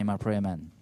I pray, amen.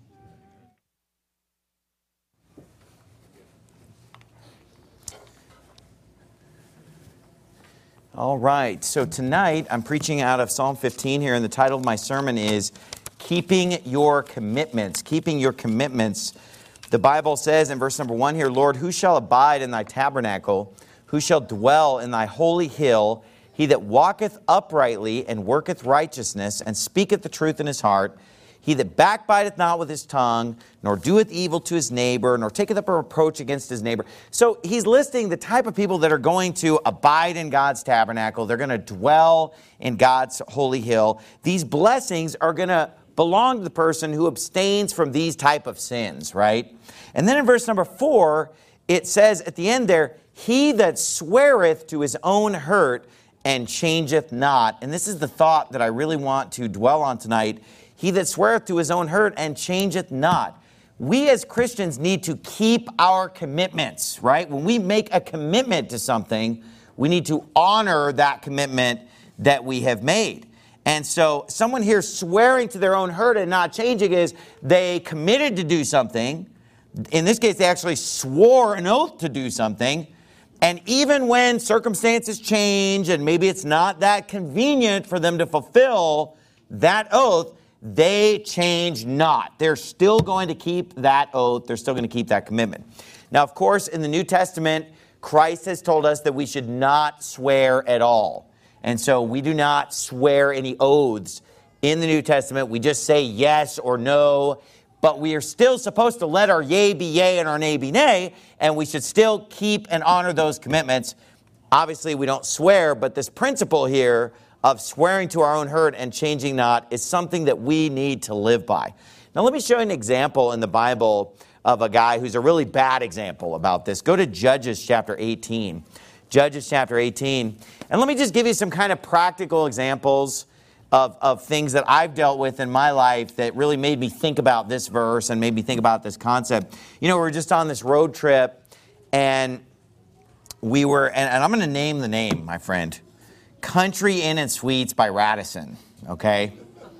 All right, so tonight I'm preaching out of Psalm 15 here, and the title of my sermon is Keeping Your Commitments. Keeping Your Commitments. The Bible says in verse number 1 here, Lord, who shall abide in thy tabernacle? Who shall dwell in thy holy hill? He that walketh uprightly and worketh righteousness and speaketh the truth in his heart. He that backbiteth not with his tongue, nor doeth evil to his neighbor, nor taketh up a reproach against his neighbor. So he's listing the type of people that are going to abide in God's tabernacle. They're going to dwell in God's holy hill. These blessings are going to belong to the person who abstains from these type of sins, right? And then in verse number 4, it says at the end there, he that sweareth to his own hurt and changeth not. And this is the thought that I really want to dwell on tonight. He that sweareth to his own hurt and changeth not. We as Christians need to keep our commitments, right? When we make a commitment to something, we need to honor that commitment that we have made. And so someone here swearing to their own hurt and not changing is they committed to do something. In this case, they actually swore an oath to do something. And even when circumstances change and maybe it's not that convenient for them to fulfill that oath, they change not. They're still going to keep that oath. They're still going to keep that commitment. Now, of course, in the New Testament, Christ has told us that we should not swear at all. And so we do not swear any oaths in the New Testament. We just say yes or no. But we are still supposed to let our yea be yea and our nay be nay. And we should still keep and honor those commitments. Obviously, we don't swear, but this principle here of swearing to our own hurt and changing not is something that we need to live by. Now, let me show you an example in the Bible of a guy who's a really bad example about this. Go to Judges chapter 18. Judges chapter 18. And let me just give you some kind of practical examples of things that I've dealt with in my life that really made me think about this verse and made me think about this concept. You know, we were just on this road trip, and we were, and I'm going to name the name, my friend. Country Inn and Suites by Radisson, okay?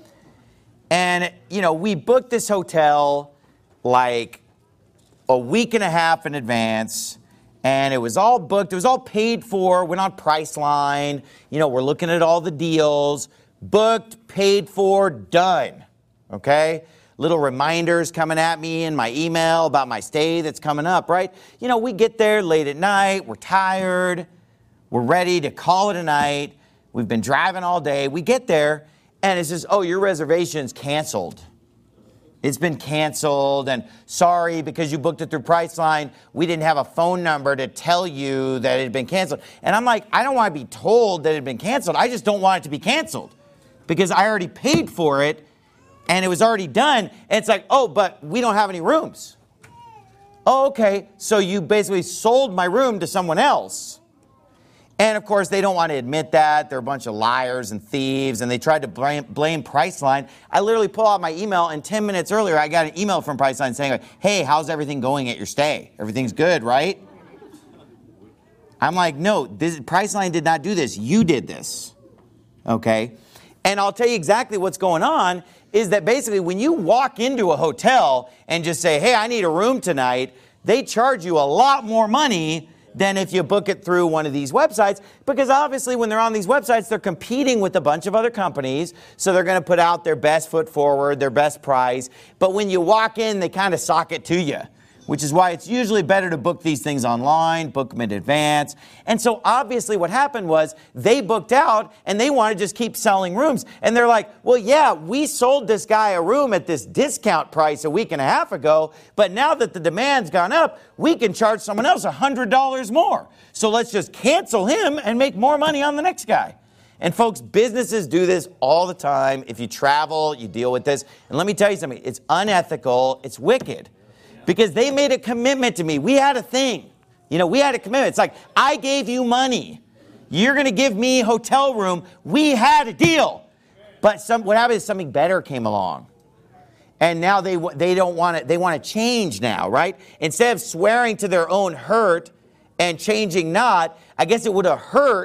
And, you know, we booked this hotel like a week and a half in advance, and it was all booked. It was all paid for. Went on Priceline. You know, we're looking at all the deals. Booked, paid for, done, okay? Little reminders coming at me in my email about my stay that's coming up, right? You know, we get there late at night. We're tired. We're ready to call it a night. We've been driving all day. We get there, and it says, oh, your reservation's canceled. It's been canceled, and sorry, because you booked it through Priceline, we didn't have a phone number to tell you that it had been canceled. And I'm like, I don't want to be told that it had been canceled. I just don't want it to be canceled because I already paid for it, and it was already done. And it's like, oh, but we don't have any rooms. Oh, okay, so you basically sold my room to someone else. And, of course, they don't want to admit that. They're a bunch of liars and thieves, and they tried to blame Priceline. I literally pull out my email, and 10 minutes earlier, I got an email from Priceline saying, hey, how's everything going at your stay? Everything's good, right? I'm like, no, Priceline did not do this. You did this, okay? And I'll tell you exactly what's going on is that basically when you walk into a hotel and just say, hey, I need a room tonight, they charge you a lot more money than if you book it through one of these websites, because obviously when they're on these websites, they're competing with a bunch of other companies, so they're going to put out their best foot forward, their best price. But when you walk in, they kind of sock it to you, which is why it's usually better to book these things online, book them in advance. And so obviously what happened was they booked out and they want to just keep selling rooms. And they're like, well, yeah, we sold this guy a room at this discount price a week and a half ago, but now that the demand's gone up, we can charge someone else $100 more. So let's just cancel him and make more money on the next guy. And folks, businesses do this all the time. If you travel, you deal with this. And let me tell you something, it's unethical, it's wicked. Because they made a commitment to me. We had a thing. You know, we had a commitment. It's like, I gave you money. You're going to give me a hotel room. We had a deal. But what happened is something better came along. And now they don't want it. They want to change now, right? Instead of swearing to their own hurt and changing not, I guess it would have hurt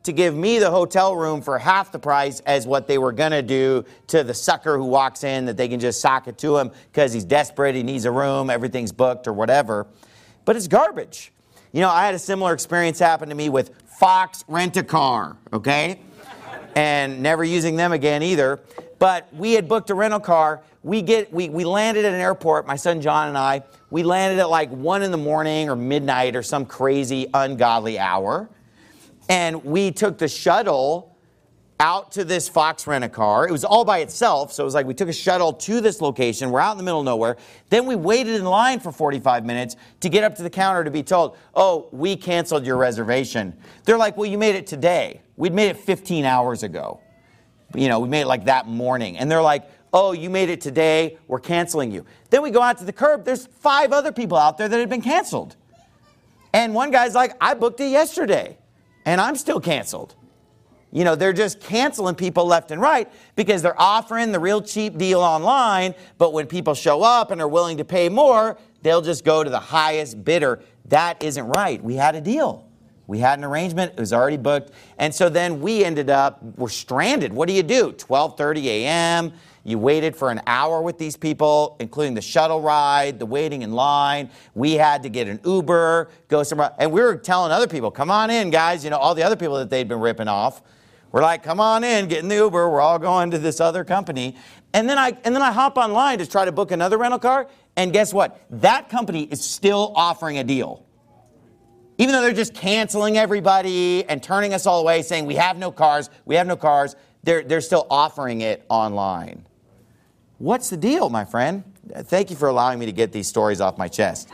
to give me the hotel room for half the price as what they were going to do to the sucker who walks in, that they can just sock it to him because he's desperate, he needs a room, everything's booked or whatever. But it's garbage. You know, I had a similar experience happen to me with Fox Rent-A-Car, okay? And never using them again either. But we had booked a rental car. We landed at an airport, my son John and I. We landed at like 1 in the morning or midnight or some crazy ungodly hour. And we took the shuttle out to this Fox Rent-A-Car. It was all by itself, so it was like we took a shuttle to this location. We're out in the middle of nowhere. Then we waited in line for 45 minutes to get up to the counter to be told, oh, we canceled your reservation. They're like, well, you made it today. We'd made it 15 hours ago. You know, we made it like that morning. And they're like, oh, you made it today. We're canceling you. Then we go out to the curb. There's 5 other people out there that had been canceled. And one guy's like, I booked it yesterday. And I'm still canceled. You know, they're just canceling people left and right because they're offering the real cheap deal online. But when people show up and are willing to pay more, they'll just go to the highest bidder. That isn't right. We had a deal. We had an arrangement. It was already booked. And so then we ended up, we're stranded. What do? 12:30 a.m. You waited for an hour with these people, including the shuttle ride, the waiting in line. We had to get an Uber, go somewhere. And we were telling other people, come on in, guys. You know, all the other people that they'd been ripping off. We're like, come on in, get in the Uber. We're all going to this other company. And then I hop online to try to book another rental car. And guess what? That company is still offering a deal. Even though they're just canceling everybody and turning us all away, saying we have no cars, they're still offering it online. What's the deal, my friend? Thank you for allowing me to get these stories off my chest.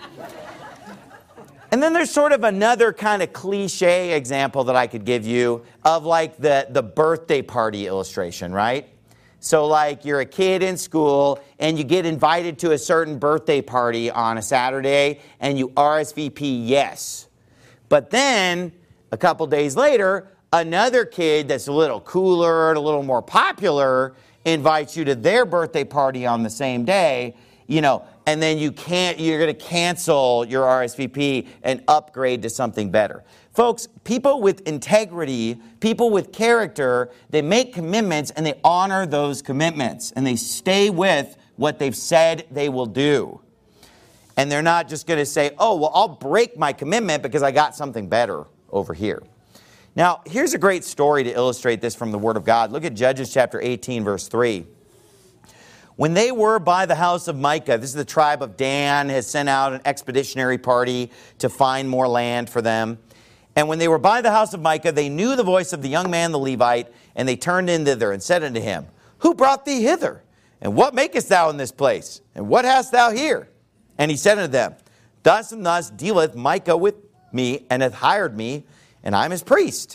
And then there's sort of another kind of cliche example that I could give you of like the birthday party illustration, right? So like you're a kid in school and you get invited to a certain birthday party on a Saturday and you RSVP yes. But then a couple days later, another kid that's a little cooler and a little more popular invites you to their birthday party on the same day, you know, and then you're going to cancel your RSVP and upgrade to something better. Folks, people with integrity, people with character, they make commitments and they honor those commitments and they stay with what they've said they will do. And they're not just going to say, oh, well, I'll break my commitment because I got something better over here. Now, here's a great story to illustrate this from the Word of God. Look at Judges chapter 18, verse 3. When they were by the house of Micah, this is the tribe of Dan, has sent out an expeditionary party to find more land for them. And when they were by the house of Micah, they knew the voice of the young man, the Levite, and they turned in thither and said unto him, who brought thee hither? And what makest thou in this place? And what hast thou here? And he said unto them, thus and thus dealeth Micah with me, and hath hired me, and I am his priest.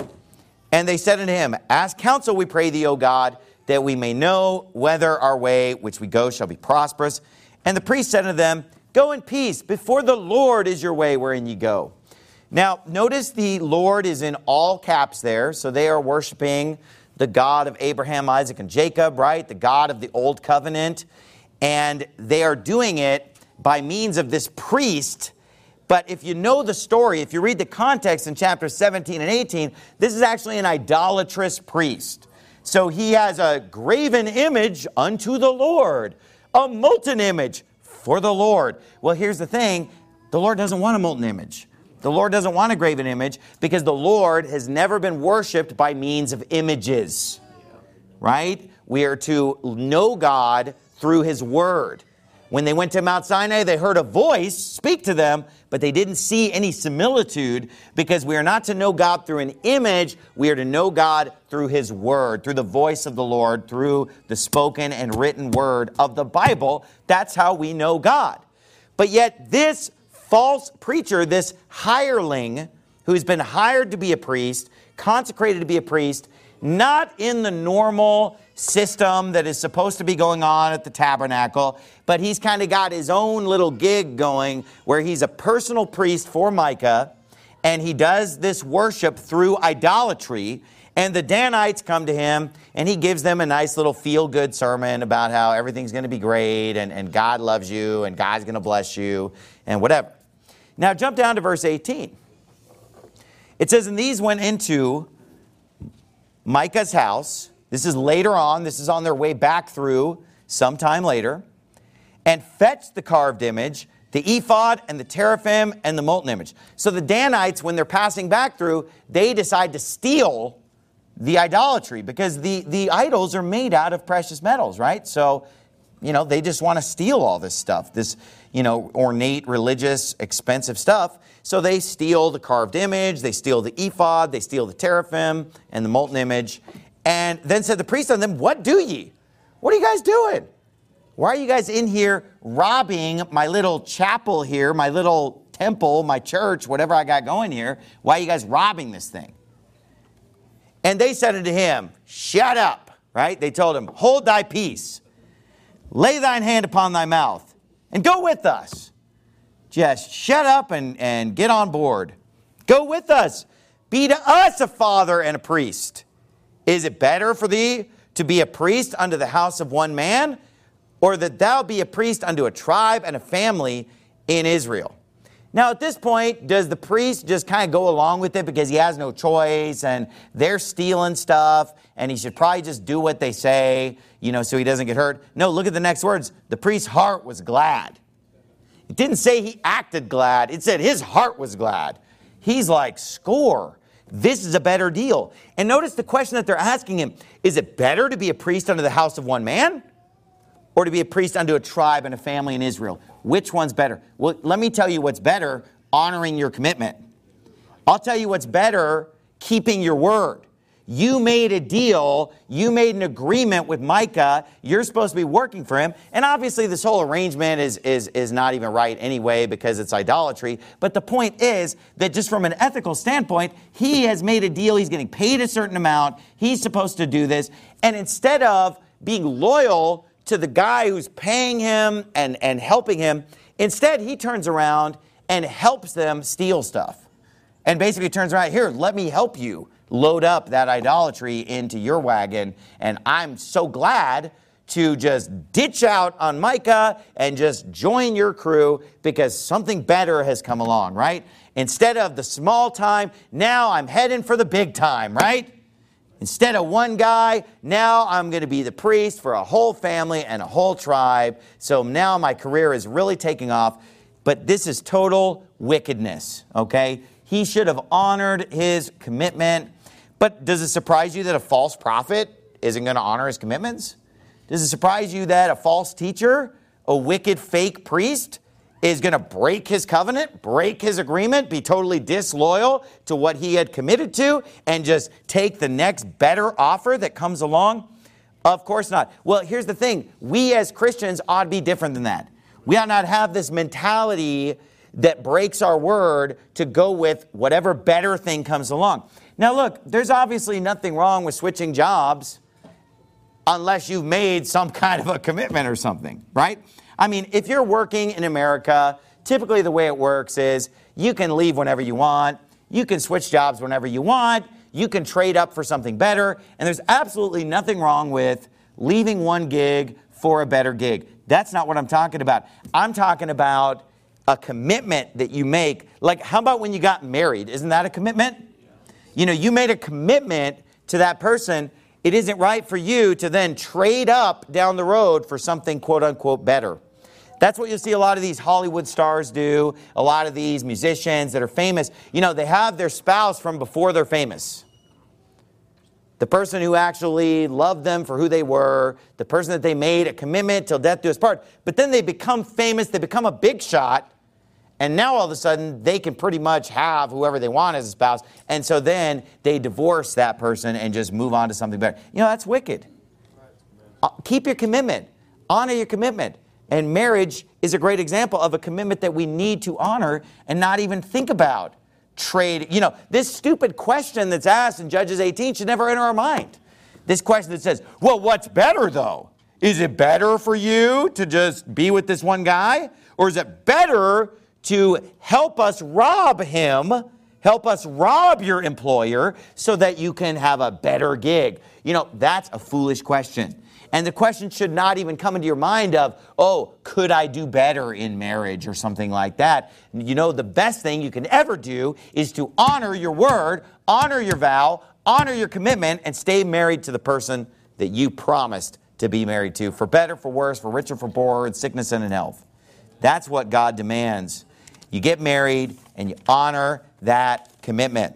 And they said unto him, ask counsel, we pray thee, O God, that we may know whether our way which we go shall be prosperous. And the priest said unto them, go in peace, before the Lord is your way wherein ye go. Now, notice the Lord is in all caps there, so they are worshiping the God of Abraham, Isaac, and Jacob, right? The God of the Old Covenant. And they are doing it by means of this priest. But if you know the story, if you read the context in chapters 17 and 18, this is actually an idolatrous priest. So he has a graven image unto the Lord, a molten image for the Lord. Well, here's the thing. The Lord doesn't want a molten image. The Lord doesn't want a graven image because the Lord has never been worshipped by means of images, right? We are to know God through His Word. When they went to Mount Sinai, they heard a voice speak to them, but they didn't see any similitude because we are not to know God through an image. We are to know God through His Word, through the voice of the Lord, through the spoken and written Word of the Bible. That's how we know God. But yet this false preacher, this hireling who's been hired to be a priest, consecrated to be a priest, not in the normal system that is supposed to be going on at the tabernacle, but he's kind of got his own little gig going where he's a personal priest for Micah, and he does this worship through idolatry, and the Danites come to him, and he gives them a nice little feel-good sermon about how everything's going to be great, and God loves you, and God's going to bless you, and whatever. Now jump down to verse 18. It says, and these went into Micah's house. This is later on. This is on their way back through sometime later. And fetched the carved image, the ephod and the teraphim and the molten image. So the Danites, when they're passing back through, they decide to steal the idolatry because the idols are made out of precious metals, right? So, they just want to steal all this stuff, this, ornate, religious, expensive stuff. So they steal the carved image, they steal the ephod, they steal the teraphim and the molten image. And then said the priest unto them, what do ye? What are you guys doing? Why are you guys in here robbing my little chapel here, my little temple, my church, whatever I got going here? Why are you guys robbing this thing? And they said unto him, shut up, right? They told him, hold thy peace, lay thine hand upon thy mouth, and go with us. Just shut up and get on board. Go with us. Be to us a father and a priest. Is it better for thee to be a priest unto the house of one man, or that thou be a priest unto a tribe and a family in Israel? Now, at this point, does the priest just kind of go along with it because he has no choice and they're stealing stuff and he should probably just do what they say, so he doesn't get hurt? No, look at the next words. The priest's heart was glad. It didn't say he acted glad. It said his heart was glad. He's like, score. This is a better deal. And notice the question that they're asking him. Is it better to be a priest unto the house of one man, or to be a priest unto a tribe and a family in Israel? Which one's better? Well, let me tell you what's better, honoring your commitment. I'll tell you what's better, keeping your word. You made a deal, you made an agreement with Micah, you're supposed to be working for him, and obviously this whole arrangement is not even right anyway because it's idolatry, but the point is that just from an ethical standpoint, he has made a deal, he's getting paid a certain amount, he's supposed to do this, and instead of being loyal to the guy who's paying him and helping him, instead he turns around and helps them steal stuff. And basically turns around, here, let me help you load up that idolatry into your wagon. And I'm so glad to just ditch out on Micah and just join your crew because something better has come along, right? Instead of the small time, now I'm heading for the big time, right? Instead of one guy, now I'm going to be the priest for a whole family and a whole tribe. So now my career is really taking off. But this is total wickedness, okay? He should have honored his commitment. But does it surprise you that a false prophet isn't going to honor his commitments? Does it surprise you that a false teacher, a wicked fake priest, is going to break his covenant, break his agreement, be totally disloyal to what he had committed to, and just take the next better offer that comes along? Of course not. Well, here's the thing. We as Christians ought to be different than that. We ought not have this mentality that breaks our word to go with whatever better thing comes along. Now look, there's obviously nothing wrong with switching jobs unless you've made some kind of a commitment or something, right? I mean, if you're working in America, typically the way it works is you can leave whenever you want, you can switch jobs whenever you want, you can trade up for something better, and there's absolutely nothing wrong with leaving one gig for a better gig. That's not what I'm talking about. I'm talking about a commitment that you make. Like, how about when you got married? Isn't that a commitment? You made a commitment to that person. It isn't right for you to then trade up down the road for something quote unquote better. That's what you'll see a lot of these Hollywood stars do, a lot of these musicians that are famous. They have their spouse from before they're famous. The person who actually loved them for who they were, the person that they made a commitment till death do us part. But then they become famous, they become a big shot, and now all of a sudden they can pretty much have whoever they want as a spouse. And so then they divorce that person and just move on to something better. That's wicked. Keep your commitment. Honor your commitment. And marriage is a great example of a commitment that we need to honor and not even think about. Trade. This stupid question that's asked in Judges 18 should never enter our mind. This question that says, well, what's better though? Is it better for you to just be with this one guy? Or is it better to help us rob him, help us rob your employer so that you can have a better gig? That's a foolish question. And the question should not even come into your mind of, oh, could I do better in marriage or something like that? The best thing you can ever do is to honor your word, honor your vow, honor your commitment and stay married to the person that you promised to be married to, for better, for worse, for richer, for poorer, in sickness and in health. That's what God demands. You get married and you honor that commitment.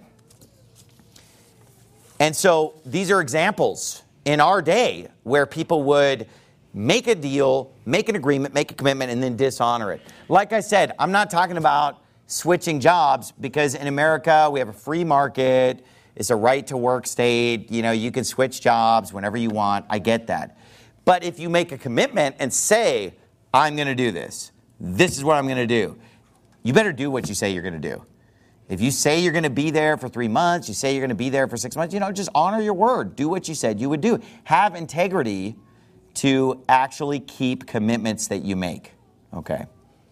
And so these are examples in our day where people would make a deal, make an agreement, make a commitment, and then dishonor it. Like I said, I'm not talking about switching jobs, because in America we have a free market. It's a right to work state. You know, you can switch jobs whenever you want. I get that. But if you make a commitment and say, I'm going to do this, this is what I'm going to do, you better do what you say you're going to do. If you say you're going to be there for 3 months, you say you're going to be there for 6 months, just honor your word. Do what you said you would do. Have integrity to actually keep commitments that you make. Okay?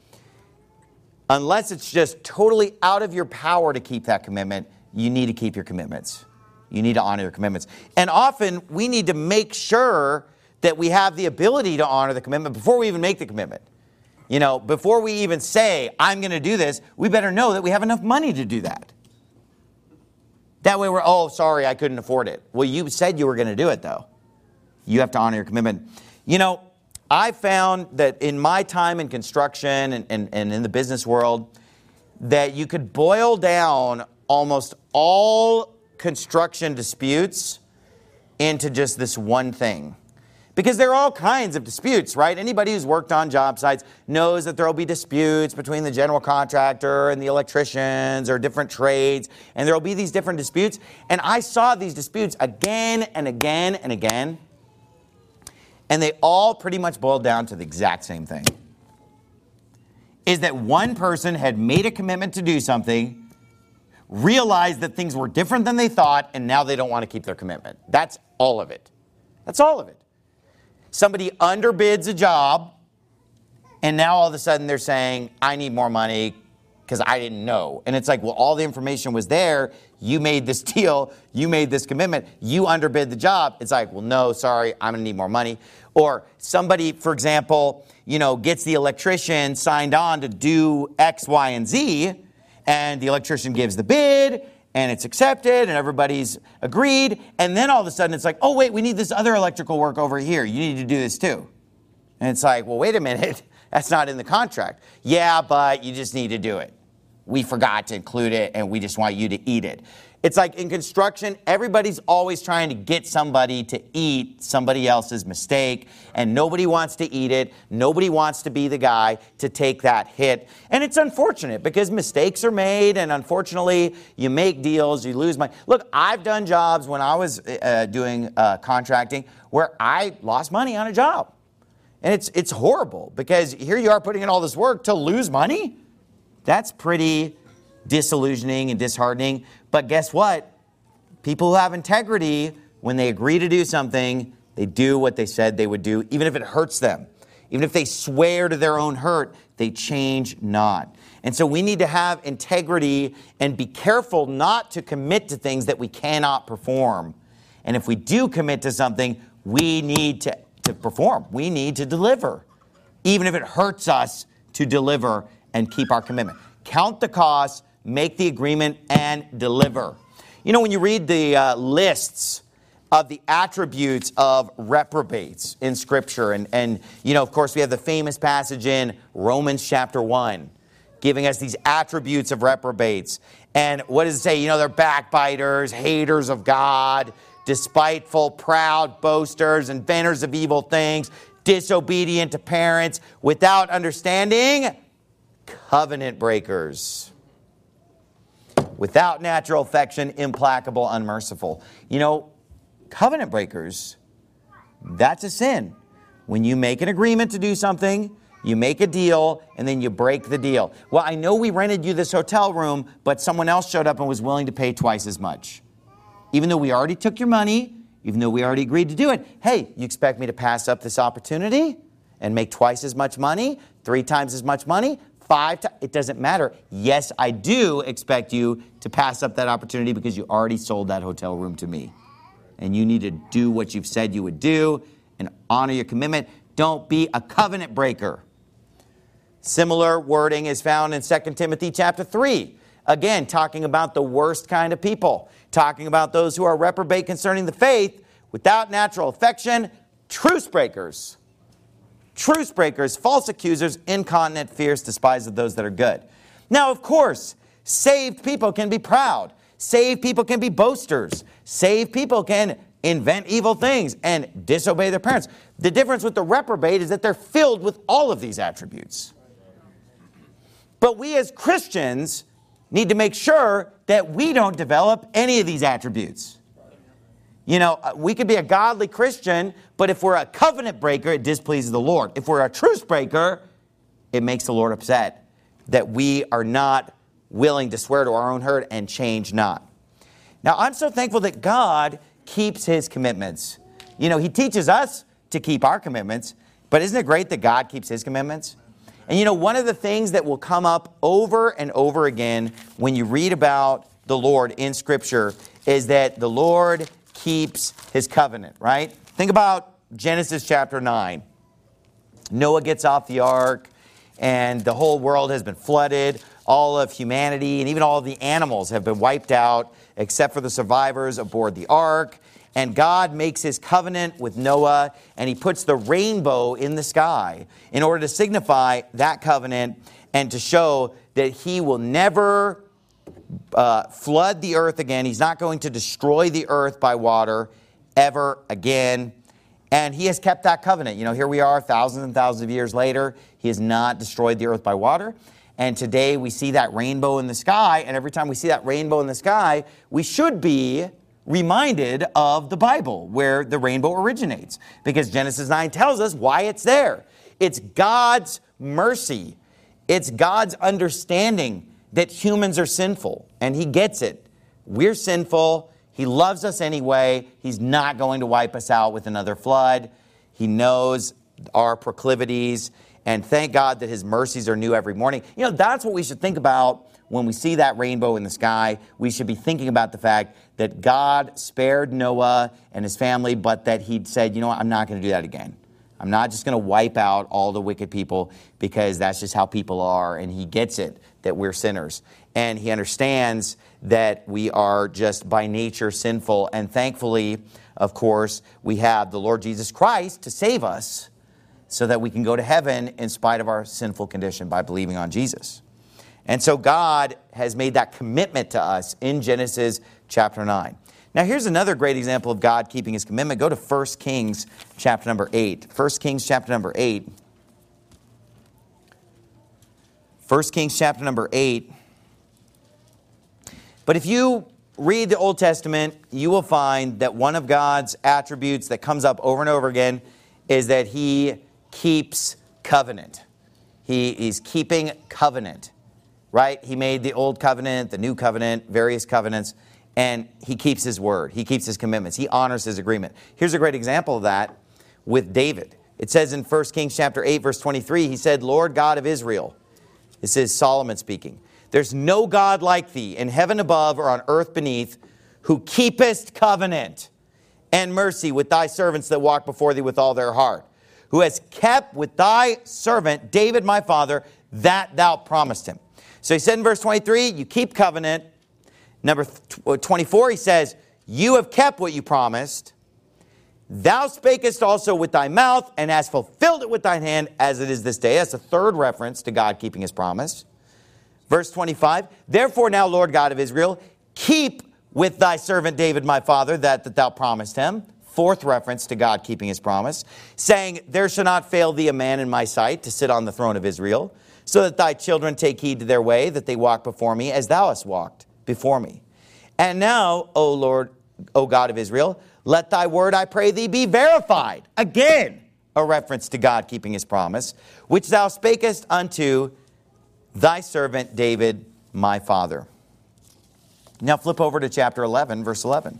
Unless it's just totally out of your power to keep that commitment, you need to keep your commitments. You need to honor your commitments. And often we need to make sure that we have the ability to honor the commitment before we even make the commitment. Before we even say, I'm going to do this, we better know that we have enough money to do that. That way we're, sorry, I couldn't afford it. Well, you said you were going to do it, though. You have to honor your commitment. I found that in my time in construction and in the business world, that you could boil down almost all construction disputes into just this one thing. Because there are all kinds of disputes, right? Anybody who's worked on job sites knows that there will be disputes between the general contractor and the electricians or different trades, and there will be these different disputes. And I saw these disputes again and again and again, and they all pretty much boiled down to the exact same thing. Is that one person had made a commitment to do something, realized that things were different than they thought, and now they don't want to keep their commitment. That's all of it. That's all of it. Somebody underbids a job, and now all of a sudden they're saying, I need more money because I didn't know. And it's like, well, all the information was there. You made this deal. You made this commitment. You underbid the job. It's like, well, no, sorry, I'm going to need more money. Or somebody, for example, gets the electrician signed on to do X, Y, and Z, and the electrician gives the bid, and it's accepted, and everybody's agreed, and then all of a sudden it's like, oh, wait, we need this other electrical work over here. You need to do this too. And it's like, well, wait a minute. That's not in the contract. Yeah, but you just need to do it. We forgot to include it, and we just want you to eat it. It's like in construction, everybody's always trying to get somebody to eat somebody else's mistake, and nobody wants to eat it. Nobody wants to be the guy to take that hit. And it's unfortunate because mistakes are made, and unfortunately, you make deals, you lose money. Look, I've done jobs when I was doing contracting where I lost money on a job. And it's horrible because here you are putting in all this work to lose money. That's pretty disillusioning and disheartening. But guess what? People who have integrity, when they agree to do something, they do what they said they would do, even if it hurts them. Even if they swear to their own hurt, they change not. And so we need to have integrity and be careful not to commit to things that we cannot perform. And if we do commit to something, we need to perform. We need to deliver, even if it hurts us to deliver and keep our commitment. Count the cost, make the agreement, and deliver. When you read the lists of the attributes of reprobates in Scripture, and of course, we have the famous passage in Romans chapter 1, giving us these attributes of reprobates. And what does it say? They're backbiters, haters of God, despiteful, proud, boasters, inventors of evil things, disobedient to parents, without understanding, covenant breakers, without natural affection, implacable, unmerciful. Covenant breakers, that's a sin. When you make an agreement to do something, you make a deal, and then you break the deal. Well, I know we rented you this hotel room, but someone else showed up and was willing to pay twice as much. Even though we already took your money, even though we already agreed to do it. Hey, you expect me to pass up this opportunity and make twice as much money, 3 times as much money, 5 times? It doesn't matter. Yes, I do expect you to pass up that opportunity because you already sold that hotel room to me. And you need to do what you've said you would do and honor your commitment. Don't be a covenant breaker. Similar wording is found in 2 Timothy chapter 3. Again, talking about the worst kind of people. Talking about those who are reprobate concerning the faith, without natural affection, truce breakers. Truce breakers, false accusers, incontinent, fierce, despised of those that are good. Now, of course, saved people can be proud. Saved people can be boasters. Saved people can invent evil things and disobey their parents. The difference with the reprobate is that they're filled with all of these attributes. But we as Christians need to make sure that we don't develop any of these attributes. You know, we could be a godly Christian, but if we're a covenant breaker, it displeases the Lord. If we're a truce breaker, it makes the Lord upset that we are not willing to swear to our own hurt and change not. Now, I'm so thankful that God keeps his commitments. You know, he teaches us to keep our commitments, but isn't it great that God keeps his commitments? And you know, one of the things that will come up over and over again when you read about the Lord in Scripture is that the Lord keeps his covenant, right? Think about Genesis chapter 9. Noah gets off the ark, and the whole world has been flooded. All of humanity and even all of the animals have been wiped out, except for the survivors aboard the ark. And God makes his covenant with Noah, and he puts the rainbow in the sky in order to signify that covenant and to show that he will never flood the earth again. He's not going to destroy the earth by water ever again. And he has kept that covenant. You know, here we are thousands and thousands of years later. He has not destroyed the earth by water. And today we see that rainbow in the sky. And every time we see that rainbow in the sky, we should be reminded of the Bible, where the rainbow originates. Because Genesis 9 tells us why it's there. It's God's mercy. It's God's understanding that humans are sinful. And he gets it. We're sinful. He loves us anyway. He's not going to wipe us out with another flood. He knows our proclivities. And thank God that his mercies are new every morning. You know, that's what we should think about when we see that rainbow in the sky. We should be thinking about the fact that God spared Noah and his family, but that he'd said, you know what, I'm not going to do that again. I'm not just going to wipe out all the wicked people, because that's just how people are. And he gets it, that we're sinners. And he understands that we are just by nature sinful. And thankfully, of course, we have the Lord Jesus Christ to save us so that we can go to heaven in spite of our sinful condition by believing on Jesus. And so God has made that commitment to us in Genesis chapter 9. Now here's another great example of God keeping his commitment. Go to 1 Kings chapter number 8. 1 Kings chapter number 8. 1 Kings chapter number 8. But if you read the Old Testament, you will find that one of God's attributes that comes up over and over again is that he keeps covenant. He's keeping covenant, right? He made the old covenant, the new covenant, various covenants, and he keeps his word. He keeps his commitments. He honors his agreement. Here's a great example of that with David. It says in 1 Kings chapter 8, verse 23, he said, Lord God of Israel. This is Solomon speaking. There's no God like thee in heaven above or on earth beneath, who keepest covenant and mercy with thy servants that walk before thee with all their heart, who has kept with thy servant David my father that thou promised him. So he said in verse 23, you keep covenant. Number 24, he says, you have kept what you promised. Thou spakest also with thy mouth, and hast fulfilled it with thine hand, as it is this day. That's a third reference to God keeping his promise. Verse 25, therefore now, Lord God of Israel, keep with thy servant David my father that thou promised him. Fourth reference to God keeping his promise, saying, there shall not fail thee a man in my sight to sit on the throne of Israel, so that thy children take heed to their way, that they walk before me as thou hast walked before me. And now, O Lord, O God of Israel, let thy word, I pray thee, be verified. Again, a reference to God keeping his promise, which thou spakest unto thy servant David, my father. Now flip over to chapter 11, verse 11.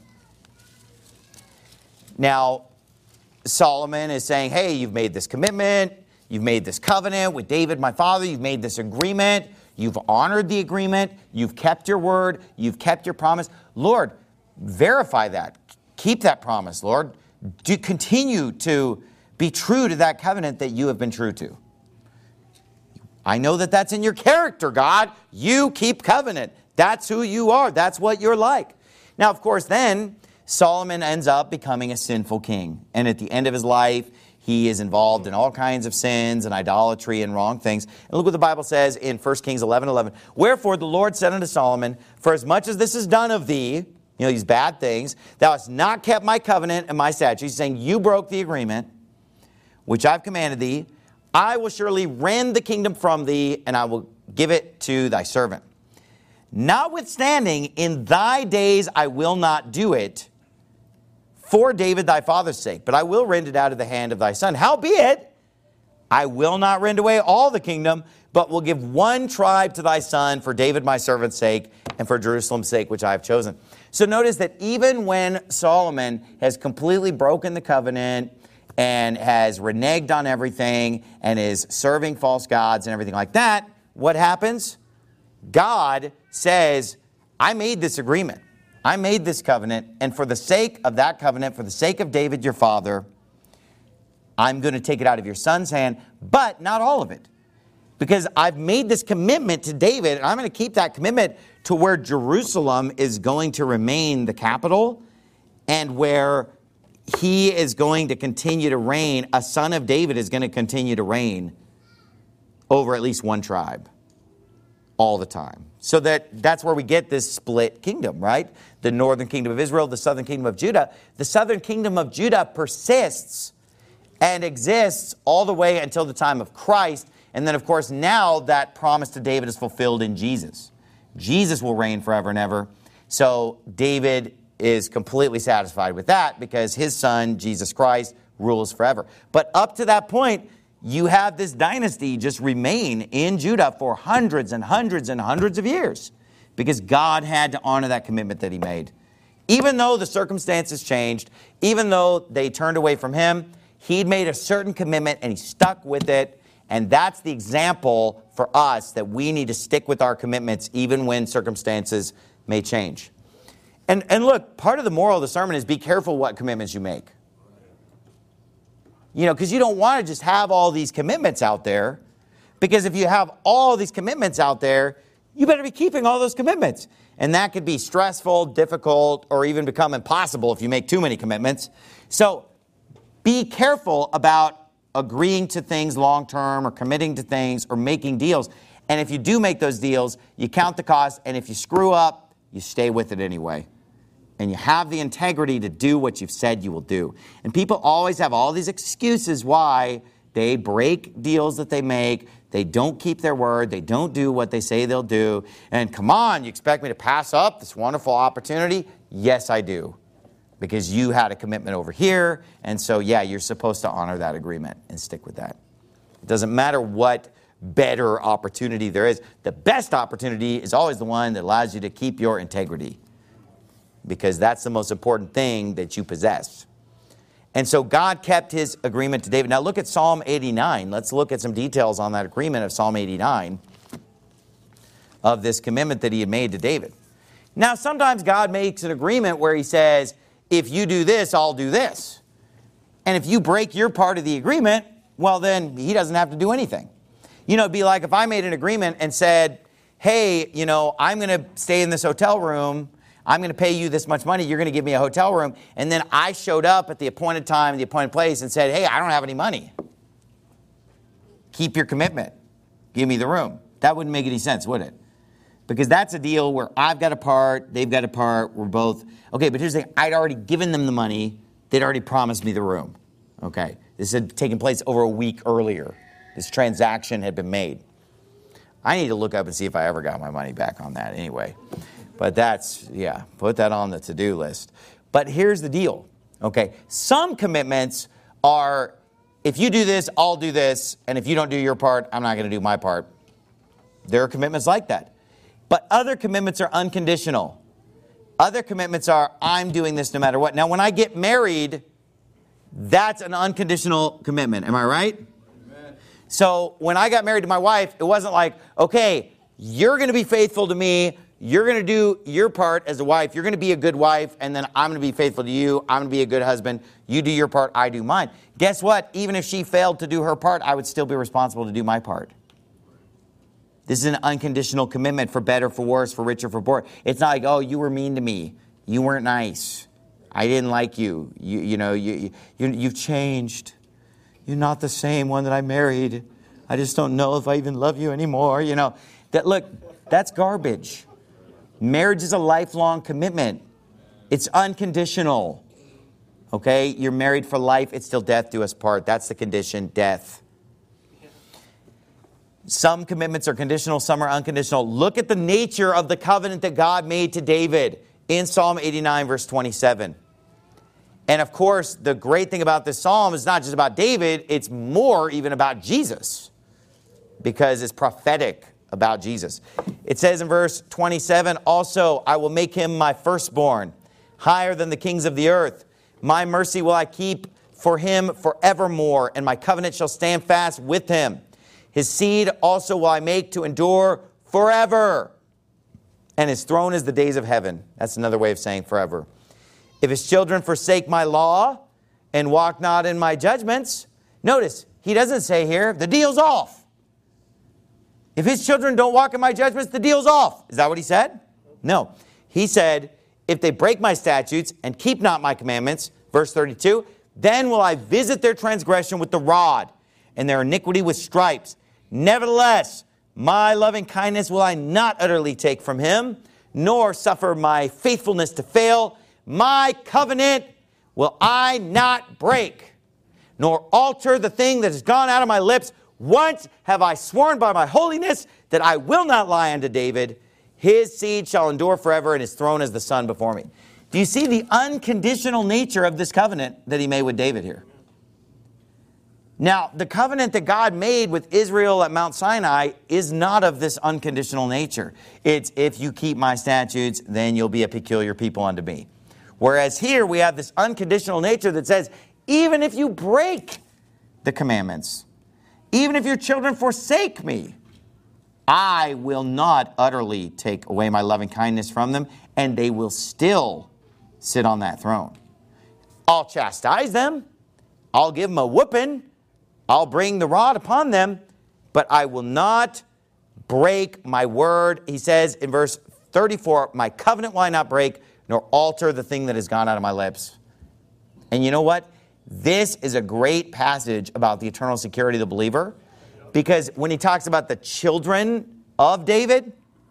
Now, Solomon is saying, hey, you've made this commitment. You've made this covenant with David, my father. You've made this agreement. You've honored the agreement. You've kept your word. You've kept your promise. Lord, verify that. Keep that promise, Lord. Do continue to be true to that covenant that you have been true to. I know that that's in your character, God. You keep covenant. That's who you are. That's what you're like. Now, of course, then Solomon ends up becoming a sinful king. And at the end of his life, he is involved in all kinds of sins and idolatry and wrong things. And look what the Bible says in 1 Kings 11:11. Wherefore the Lord said unto Solomon, for as much as this is done of thee, these bad things, thou hast not kept my covenant and my statutes. He's saying you broke the agreement, which I've commanded thee. I will surely rend the kingdom from thee, and I will give it to thy servant. Notwithstanding, in thy days I will not do it, for David thy father's sake, but I will rend it out of the hand of thy son. Howbeit, I will not rend away all the kingdom, but will give one tribe to thy son for David my servant's sake and for Jerusalem's sake, which I have chosen. So notice that even when Solomon has completely broken the covenant and has reneged on everything and is serving false gods and everything like that, what happens? God says, I made this agreement. I made this covenant, and for the sake of that covenant, for the sake of David your father, I'm going to take it out of your son's hand, but not all of it. Because I've made this commitment to David, and I'm going to keep that commitment to where Jerusalem is going to remain the capital, and where he is going to continue to reign. A son of David is going to continue to reign over at least one tribe all the time. So that's where we get this split kingdom, right? The northern kingdom of Israel, the southern kingdom of Judah. The southern kingdom of Judah persists and exists all the way until the time of Christ. And then, of course, now that promise to David is fulfilled in Jesus. Jesus will reign forever and ever. So David is completely satisfied with that because his son, Jesus Christ, rules forever. But up to that point, you have this dynasty just remain in Judah for hundreds and hundreds and hundreds of years because God had to honor that commitment that he made. Even though the circumstances changed, even though they turned away from him, he'd made a certain commitment and he stuck with it. And that's the example for us that we need to stick with our commitments even when circumstances may change. And look, part of the moral of the sermon is be careful what commitments you make. Because you don't want to just have all these commitments out there. Because if you have all these commitments out there, you better be keeping all those commitments. And that could be stressful, difficult, or even become impossible if you make too many commitments. So be careful about agreeing to things long-term or committing to things or making deals. And if you do make those deals, you count the cost. And if you screw up, you stay with it anyway. And you have the integrity to do what you've said you will do. And people always have all these excuses why they break deals that they make. They don't keep their word. They don't do what they say they'll do. And come on, you expect me to pass up this wonderful opportunity? Yes, I do. Because you had a commitment over here. And so, yeah, you're supposed to honor that agreement and stick with that. It doesn't matter what better opportunity there is. The best opportunity is always the one that allows you to keep your integrity. Because that's the most important thing that you possess. And so God kept his agreement to David. Now look at Psalm 89. Let's look at some details on that agreement of Psalm 89 of this commitment that he had made to David. Now sometimes God makes an agreement where he says, if you do this, I'll do this. And if you break your part of the agreement, well then he doesn't have to do anything. It'd be like if I made an agreement and said, hey, I'm going to stay in this hotel room. I'm going to pay you this much money. You're going to give me a hotel room. And then I showed up at the appointed time, the appointed place, and said, hey, I don't have any money. Keep your commitment. Give me the room. That wouldn't make any sense, would it? Because that's a deal where I've got a part, they've got a part, we're both. Okay, but here's the thing. I'd already given them the money. They'd already promised me the room. Okay, this had taken place over a week earlier. This transaction had been made. I need to look up and see if I ever got my money back on that anyway. But put that on the to-do list. But here's the deal, okay? Some commitments are, if you do this, I'll do this, and if you don't do your part, I'm not going to do my part. There are commitments like that. But other commitments are unconditional. Other commitments are, I'm doing this no matter what. Now, when I get married, that's an unconditional commitment. Am I right? Amen. So when I got married to my wife, it wasn't like, okay, you're going to be faithful to me. You're going to do your part as a wife. You're going to be a good wife, and then I'm going to be faithful to you. I'm going to be a good husband. You do your part, I do mine. Guess what? Even if she failed to do her part, I would still be responsible to do my part. This is an unconditional commitment for better, for worse, for richer, for poor. It's not like, oh, you were mean to me. You weren't nice. I didn't like you. You've changed. You're not the same one that I married. I just don't know if I even love you anymore. That's garbage. Marriage is a lifelong commitment. It's unconditional. Okay? You're married for life. It's till death do us part. That's the condition, death. Some commitments are conditional, some are unconditional. Look at the nature of the covenant that God made to David in Psalm 89, verse 27. And of course, the great thing about this psalm is not just about David, it's more even about Jesus, because it's prophetic about Jesus. It says in verse 27, also, I will make him my firstborn, higher than the kings of the earth. My mercy will I keep for him forevermore, and my covenant shall stand fast with him. His seed also will I make to endure forever, and his throne is the days of heaven. That's another way of saying forever. If his children forsake my law and walk not in my judgments, notice, he doesn't say here, the deal's off. If his children don't walk in my judgments, the deal's off. Is that what he said? No. He said, if they break my statutes and keep not my commandments, verse 32, then will I visit their transgression with the rod and their iniquity with stripes. Nevertheless, my loving kindness will I not utterly take from him, nor suffer my faithfulness to fail. My covenant will I not break, nor alter the thing that has gone out of my lips. Once have I sworn by my holiness that I will not lie unto David. His seed shall endure forever, and his throne is the sun before me. Do you see the unconditional nature of this covenant that he made with David here? Now, the covenant that God made with Israel at Mount Sinai is not of this unconditional nature. It's, if you keep my statutes, then you'll be a peculiar people unto me. Whereas here we have this unconditional nature that says, even if you break the commandments, even if your children forsake me, I will not utterly take away my loving kindness from them, and they will still sit on that throne. I'll chastise them. I'll give them a whooping. I'll bring the rod upon them, but I will not break my word. He says in verse 34, my covenant will I not break, nor alter the thing that has gone out of my lips. And you know what? This is a great passage about the eternal security of the believer, because when he talks about the children of David,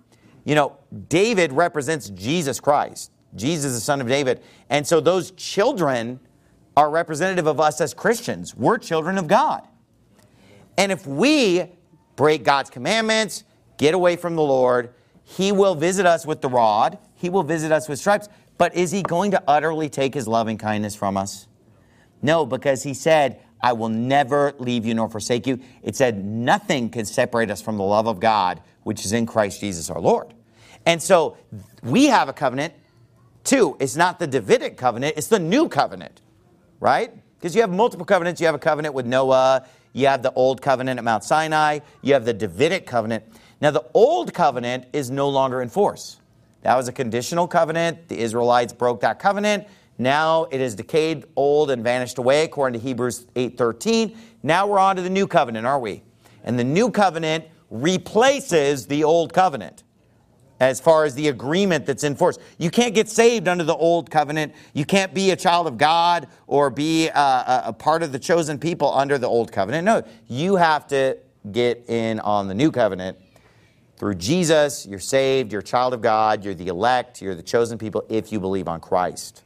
David represents Jesus Christ. Jesus is the son of David. And so those children are representative of us as Christians. We're children of God. And if we break God's commandments, get away from the Lord, he will visit us with the rod. He will visit us with stripes. But is he going to utterly take his loving kindness from us? No, because he said, I will never leave you nor forsake you. It said nothing can separate us from the love of God, which is in Christ Jesus our Lord. And so we have a covenant too. It's not the Davidic covenant, it's the new covenant. Right? Because you have multiple covenants. You have a covenant with Noah. You have the old covenant at Mount Sinai. You have the Davidic covenant. Now, the old covenant is no longer in force. That was a conditional covenant. The Israelites broke that covenant. Now it is decayed, old, and vanished away, according to Hebrews 8:13. Now we're on to the new covenant, aren't we? And the new covenant replaces the old covenant as far as the agreement that's in force. You can't get saved under the old covenant. You can't be a child of God or be a part of the chosen people under the old covenant. No, you have to get in on the new covenant. Through Jesus, you're saved, you're a child of God, you're the elect, you're the chosen people if you believe on Christ.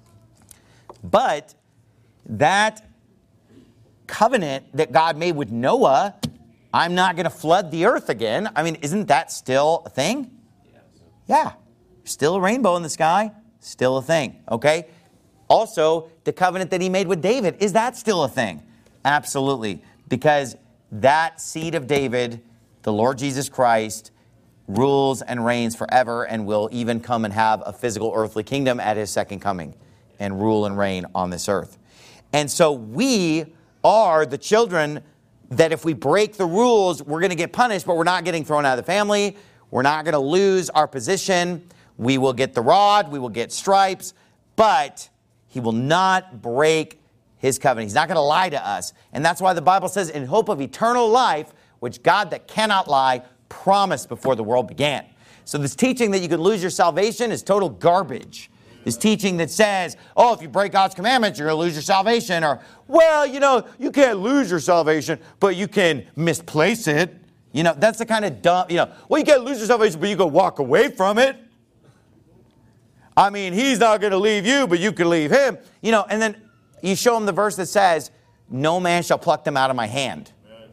But that covenant that God made with Noah, I'm not going to flood the earth again. I mean, isn't that still a thing? Yeah, still a rainbow in the sky, still a thing, okay? Also, the covenant that he made with David, is that still a thing? Absolutely, because that seed of David, the Lord Jesus Christ, rules and reigns forever and will even come and have a physical earthly kingdom at his second coming and rule and reign on this earth. And so we are the children that if we break the rules, we're going to get punished, but we're not getting thrown out of the family. We're not going to lose our position. We will get the rod. We will get stripes. But he will not break his covenant. He's not going to lie to us. And that's why the Bible says, in hope of eternal life, which God that cannot lie promised before the world began. So this teaching that you can lose your salvation is total garbage. This teaching that says, oh, if you break God's commandments, you're going to lose your salvation. Or, well, you can't lose your salvation, but you can misplace it. That's the kind of dumb, well, you can't lose your salvation, but you can walk away from it. I mean, he's not going to leave you, but you can leave him. And then you show him the verse that says, no man shall pluck them out of my hand.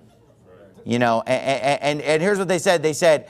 And here's what they said. They said,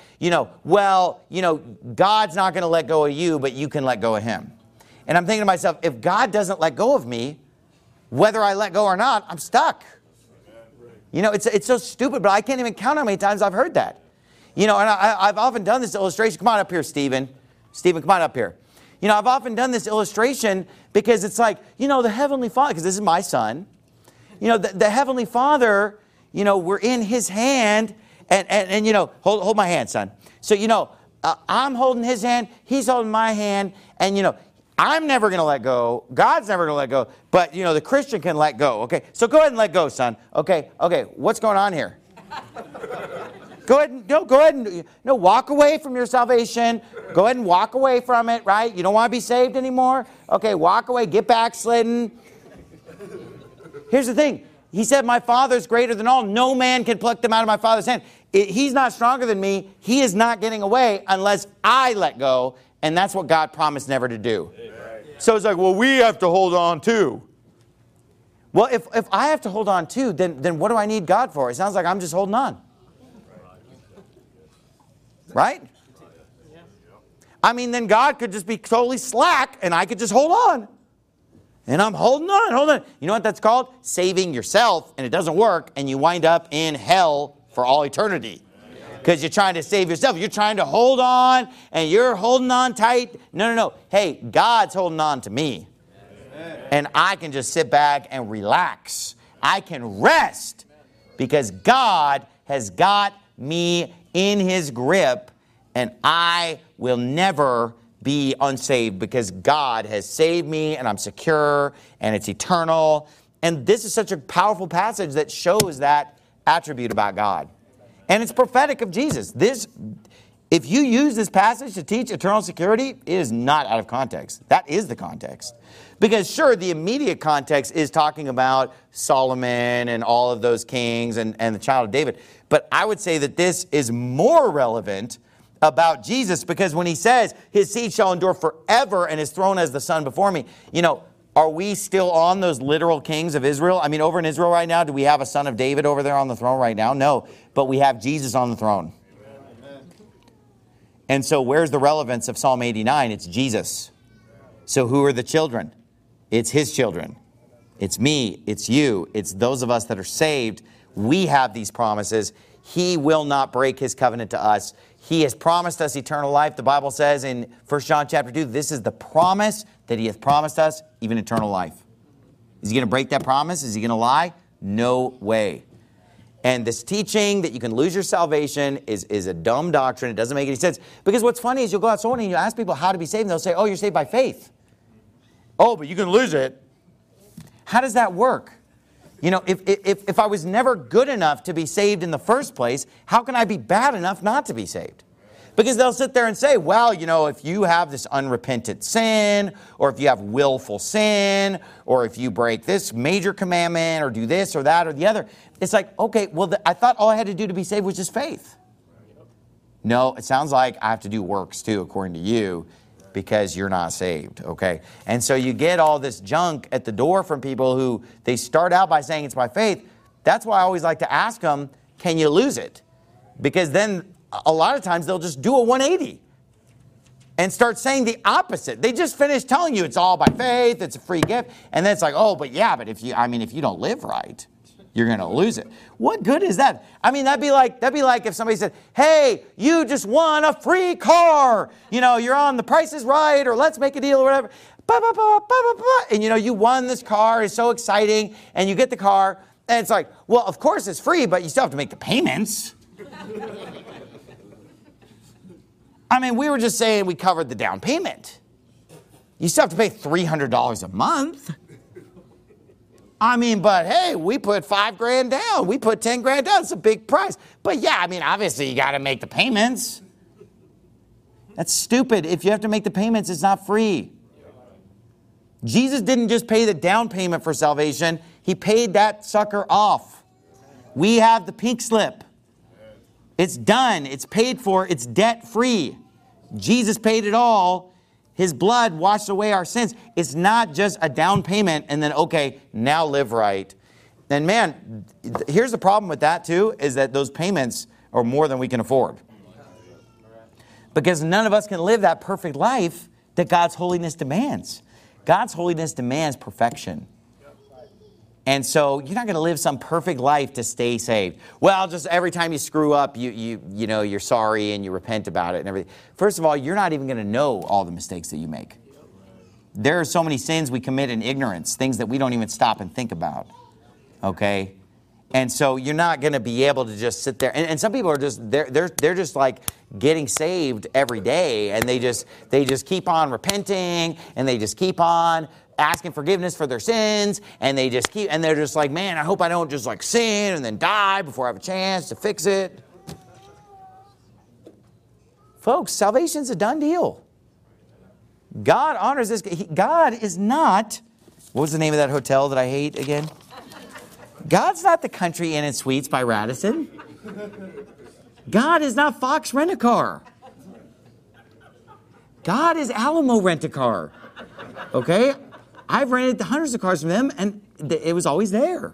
God's not going to let go of you, but you can let go of him. And I'm thinking to myself, if God doesn't let go of me, whether I let go or not, I'm stuck. It's so stupid, but I can't even count how many times I've heard that. And I've often done this illustration. Come on up here, Stephen. Stephen, come on up here. I've often done this illustration because it's like, the Heavenly Father, because this is my son. The Heavenly Father, we're in his hand, and hold my hand, son. So, I'm holding his hand, he's holding my hand, and, I'm never going to let go. God's never going to let go, but, the Christian can let go, okay? So go ahead and let go, son, okay? What's going on here? Go ahead and walk away from your salvation. Go ahead and walk away from it, right? You don't want to be saved anymore? Okay, walk away, get backslidden. Here's the thing. He said, my Father's greater than all. No man can pluck them out of my Father's hand. He's not stronger than me. He is not getting away unless I let go. And that's what God promised never to do. So it's like, well, we have to hold on too. Well, if I have to hold on too, then what do I need God for? It sounds like I'm just holding on. Right? I mean, then God could just be totally slack and I could just hold on. And I'm holding on. You know what that's called? Saving yourself, and it doesn't work, and you wind up in hell for all eternity. Because you're trying to save yourself. You're trying to hold on, and you're holding on tight. No. Hey, God's holding on to me. And I can just sit back and relax. I can rest because God has got me in his grip, and I will never be unsaved because God has saved me and I'm secure and it's eternal. And this is such a powerful passage that shows that attribute about God. And it's prophetic of Jesus. If you use this passage to teach eternal security, it is not out of context. That is the context. Because sure, the immediate context is talking about Solomon and all of those kings and the child of David. But I would say that this is more relevant about Jesus, because when he says his seed shall endure forever and his throne as the sun before me, are we still on those literal kings of Israel? I mean, over in Israel right now, do we have a son of David over there on the throne right now? No, but we have Jesus on the throne. Amen. And so where's the relevance of Psalm 89? It's Jesus. So who are the children? It's his children. It's me. It's you. It's those of us that are saved. We have these promises. He will not break his covenant to us. He has promised us eternal life. The Bible says in 1 John chapter 2, this is the promise that he hath promised us, even eternal life. Is he going to break that promise? Is he going to lie? No way. And this teaching that you can lose your salvation is a dumb doctrine. It doesn't make any sense. Because what's funny is you'll go out and you ask people how to be saved, and they'll say, oh, you're saved by faith. Oh, but you can lose it. How does that work? If I was never good enough to be saved in the first place, how can I be bad enough not to be saved? Because they'll sit there and say, well, if you have this unrepentant sin, or if you have willful sin, or if you break this major commandment, or do this or that or the other, it's like, okay, well, I thought all I had to do to be saved was just faith. No, it sounds like I have to do works too, according to you, because you're not saved, okay? And so you get all this junk at the door from people who they start out by saying it's by faith. That's why I always like to ask them, can you lose it? Because then a lot of times they'll just do a 180 and start saying the opposite. They just finished telling you it's all by faith, it's a free gift, and then it's like, oh, but if you don't live right, you're going to lose it. What good is that? I mean, that'd be like if somebody said, hey, you just won a free car. You're on The Price is Right, or Let's Make a Deal, or whatever. And you won this car. It's so exciting. And you get the car. And it's like, well, of course it's free, but you still have to make the payments. I mean, we were just saying we covered the down payment. You still have to pay $300 a month. I mean, but hey, we put $5,000 down. We put $10,000 down. It's a big price. But yeah, I mean, obviously you got to make the payments. That's stupid. If you have to make the payments, it's not free. Jesus didn't just pay the down payment for salvation. He paid that sucker off. We have the pink slip. It's done. It's paid for. It's debt free. Jesus paid it all. His blood washed away our sins. It's not just a down payment and then, okay, now live right. And man, here's the problem with that too, is that those payments are more than we can afford. Because none of us can live that perfect life that God's holiness demands. God's holiness demands perfection. And so you're not going to live some perfect life to stay saved. Well, just every time you screw up, you know, you're sorry and you repent about it and everything. First of all, you're not even going to know all the mistakes that you make. There are so many sins we commit in ignorance, things that we don't even stop and think about. Okay? And so you're not going to be able to just sit there. And some people are just, they're just like getting saved every day. And they just keep on repenting. And they just keep on asking forgiveness for their sins. And they just keep, and they're just like, man, I hope I don't just like sin and then die before I have a chance to fix it. Folks, salvation's a done deal. God honors this. God is not, what was the name of that hotel that I hate again? God's not the Country Inn and Suites by Radisson. God is not Fox Rent-A-Car. God is Alamo Rent-A-Car. Okay? I've rented hundreds of cars from them, and it was always there.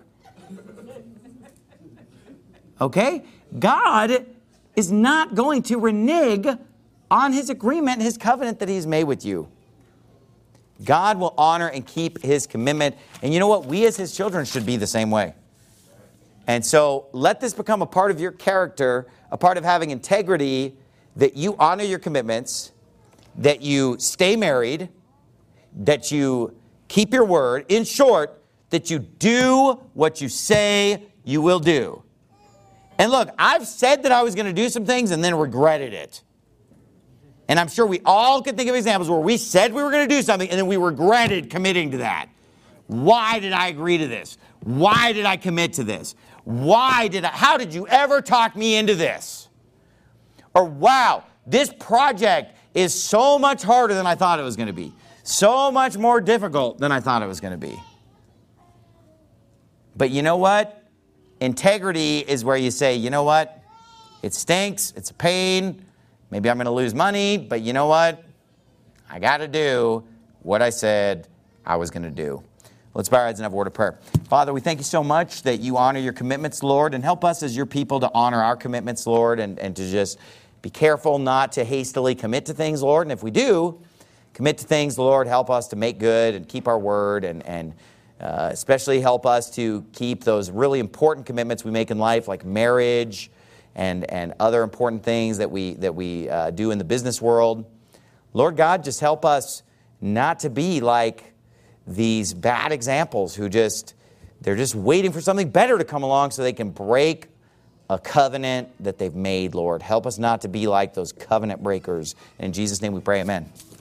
Okay? God is not going to renege on his agreement, his covenant that he's made with you. God will honor and keep his commitment. And you know what? We as his children should be the same way. And so let this become a part of your character, a part of having integrity, that you honor your commitments, that you stay married, that you keep your word. In short, that you do what you say you will do. And look, I've said that I was going to do some things and then regretted it. And I'm sure we all could think of examples where we said we were going to do something and then we regretted committing to that. Why did I agree to this? Why did I commit to this? How did you ever talk me into this? Or wow, this project is so much harder than I thought it was going to be. So much more difficult than I thought it was going to be. But you know what? Integrity is where you say, you know what? It stinks. It's a pain. Maybe I'm going to lose money. But you know what? I got to do what I said I was going to do. Let's bow our heads and have a word of prayer. Father, we thank you so much that you honor your commitments, Lord, and help us as your people to honor our commitments, Lord, and to just be careful not to hastily commit to things, Lord. And if we do commit to things, Lord, help us to make good and keep our word, and especially help us to keep those really important commitments we make in life, like marriage and other important things that we do in the business world. Lord God, just help us not to be like these bad examples who they're just waiting for something better to come along so they can break a covenant that they've made, Lord. Help us not to be like those covenant breakers. In Jesus' name we pray, amen.